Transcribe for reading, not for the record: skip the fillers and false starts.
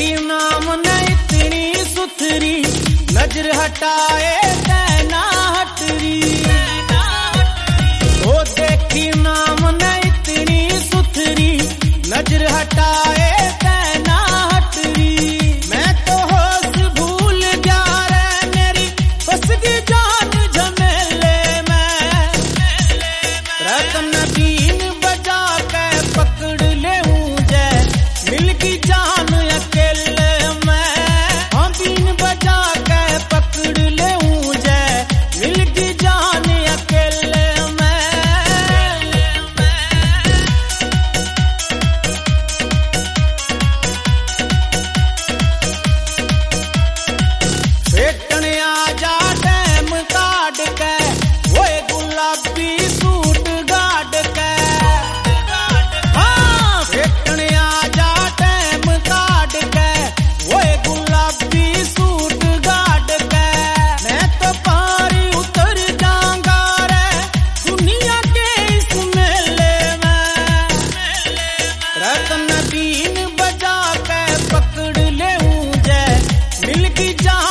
देखी नाम न इतनी सुथरी, नजर हटाए तैना हटरी। ओ देखी नाम न इतनी सुथरी, नजर हटाए तैना हटरी। मैं तो होश भूल जा रे मेरी फंस गई जान झमेले में। रतन बीन बजा के पकड़ ले हूँ जय मिल की जान अकेले में। हाँ बीन बजा के पकड़ ले हूँ जय मिल की जान अकेले में। फेटने आजा डैम काट के वो गुलाबी सूट गाड़ के। हाँ फेटने आजा डैम काट के वो गुलाबी सूट गाड़ के। मैं तो पारी उतर जाऊंगा रे दुनिया के इस मेले में। रतन बीन बजा के पकड़ ले हूँ जय मिल की जान